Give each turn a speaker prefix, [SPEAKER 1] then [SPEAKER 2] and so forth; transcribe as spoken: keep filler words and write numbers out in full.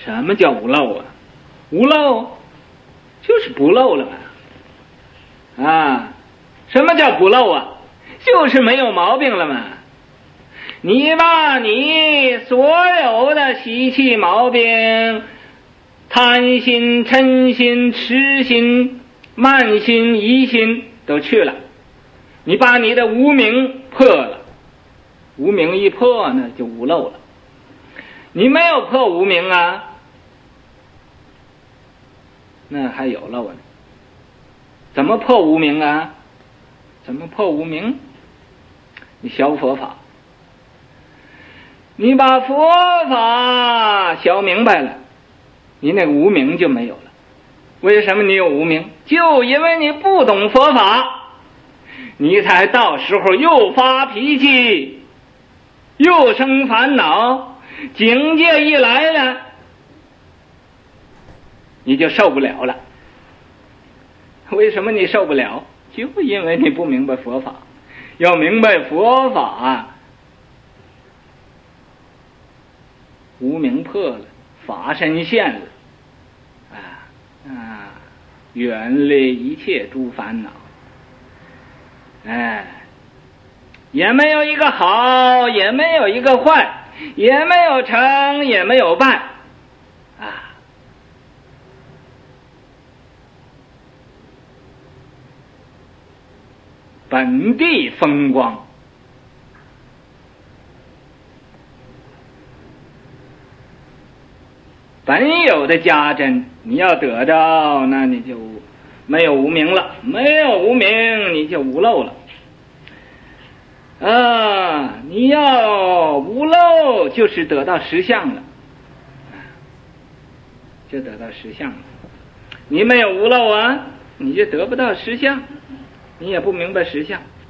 [SPEAKER 1] 什么叫无漏啊？无漏就是不漏了嘛。啊，什么叫不漏啊？就是没有毛病了嘛。你把你所有的习气毛病，贪心、嗔心、痴心、慢心、疑心都去了，你把你的无明破了，无明一破呢，就无漏了。你没有破无明啊，那还有漏呢。怎么破无明啊？怎么破无明？你学佛法，你把佛法学明白了，你那个无明就没有了。为什么你有无明？就因为你不懂佛法，你才到时候又发脾气，又生烦恼，境界一来了，你就受不了了。为什么你受不了？就因为你不明白佛法。要明白佛法，无明破了，法身现了，啊啊，远离一切诸烦恼。哎，也没有一个好，也没有一个坏，也没有成，也没有败，啊，本地风光。本有的家珍，你要得到，那你就没有无明了，没有无明，你就无漏了。啊，你要无漏，就是得到实相了，就得到实相了。你没有无漏啊，你就得不到实相，你也不明白实相。